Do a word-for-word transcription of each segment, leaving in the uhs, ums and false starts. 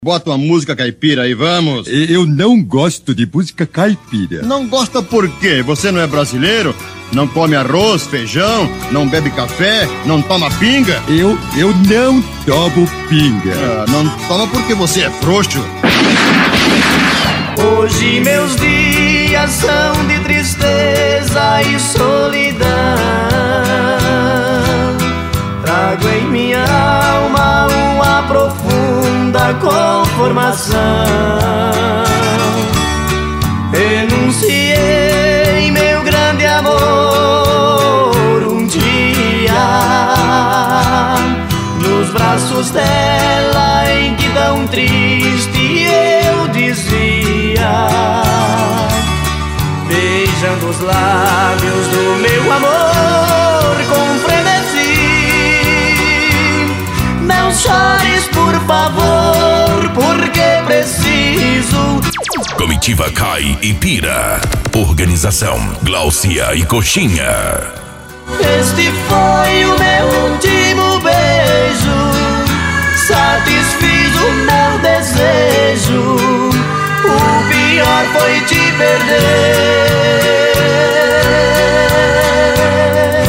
Bota uma música caipira aí, vamos. Eu não gosto de música caipira. Não gosta por quê? Você não é brasileiro? Não come arroz, feijão, não bebe café, não toma pinga? Eu, eu não tomo pinga. Ah, não toma porque você é frouxo. Hoje meus dias são de tristeza e solidão. Trago em minha alma uma profunda conformação. Renunciei meu grande amor um dia nos braços dela, em que tão triste eu dizia, beijando os lábios do meu amor com frenesi: não chores, por favor, porque preciso. Comitiva Cai e Pira. Organização Glaucia e Coxinha. Este foi o meu último beijo, satisfiz o meu desejo. O pior foi te perder.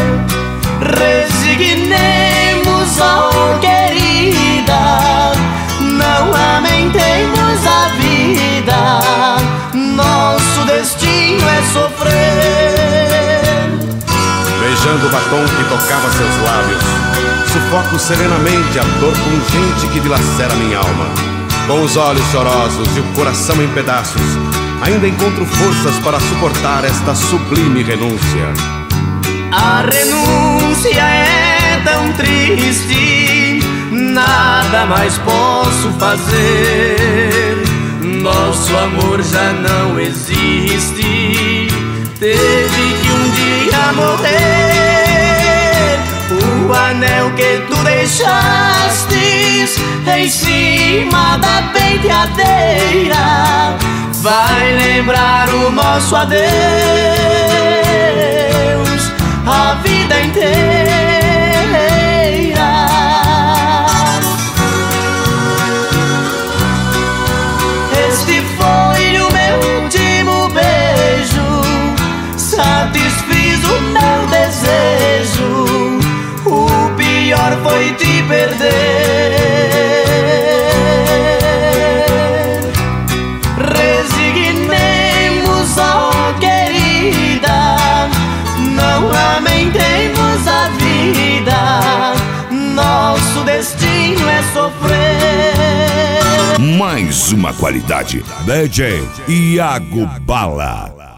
Resignemos, oh querida, não lamentemos a vida. Nosso destino é sofrer. Beijando o batom que tocava seus lábios, sufoco serenamente a dor pungente que dilacera minha alma. Com os olhos chorosos e o coração em pedaços, ainda encontro forças para suportar esta sublime renúncia. A renúncia é tão triste, nada mais posso fazer. Nosso amor já não existe, teve que um dia morrer. O anel que tu deixastes em cima da penteadeira vai lembrar o nosso adeus a vida inteira. Este foi o meu último beijo, satisfiz o meu desejo. O pior foi te perder. Resignemos, oh querida, não lamentemos a vida. Nosso destino é sofrer. Mais uma qualidade. D J Iago Bala.